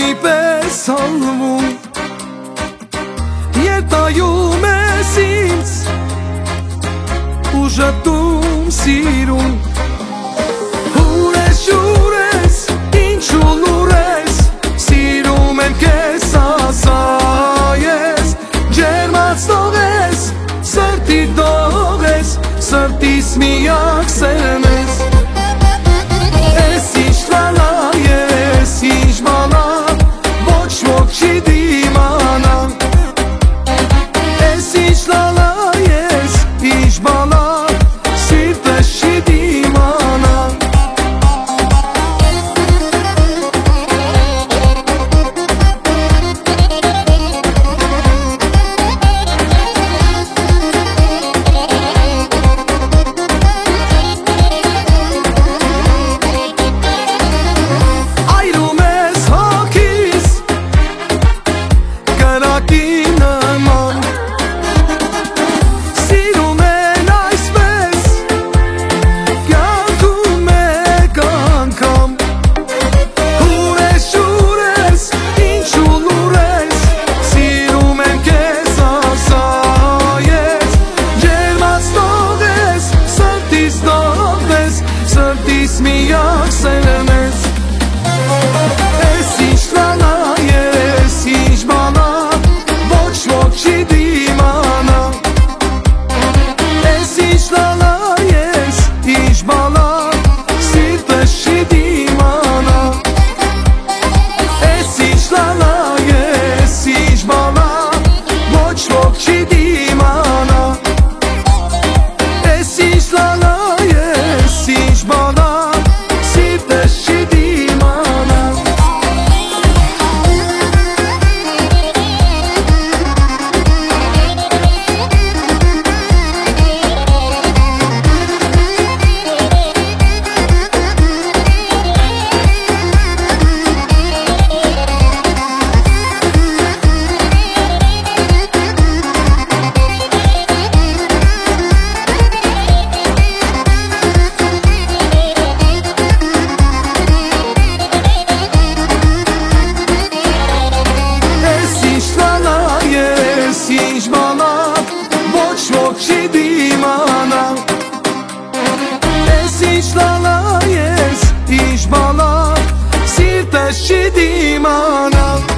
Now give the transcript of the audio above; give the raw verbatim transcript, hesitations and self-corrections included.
Ջրի պես հալվում Երտայում ես ինձ Ու ժպտում սիրուն Ուր ես, ուր ես, ինչու լուր ես Սիրում եմ կեզ ասա ես Ջերմած տող ես, սրտի տող ես Սրտիս միակ սերն ես Ես ինչ լալա ես, ինչ բալա Ոչ ոք չի դիմանա Ես ինչ լալա ես, ինչ բալա Սիրտս չի դիմանա Սրտիս միակ սերն ես Ես ինչ լալա ես, ինչ բալա Ոչ ոք չի դիմանա Ես ինչ լալա ես, ինչ բալա Սիրտս չի դիմանա Ես ինչ լալա ես, ինչ բալա Ոչ ոք չի դիմանա Ես ինչ լալա ես, ինչ բալա Սիրտս չի դիմանա Ինչ բալա, ոչ ոք չի դիմանա Ես ինչ լալա ես, ինչ բալա Սիրտս չի դիմանա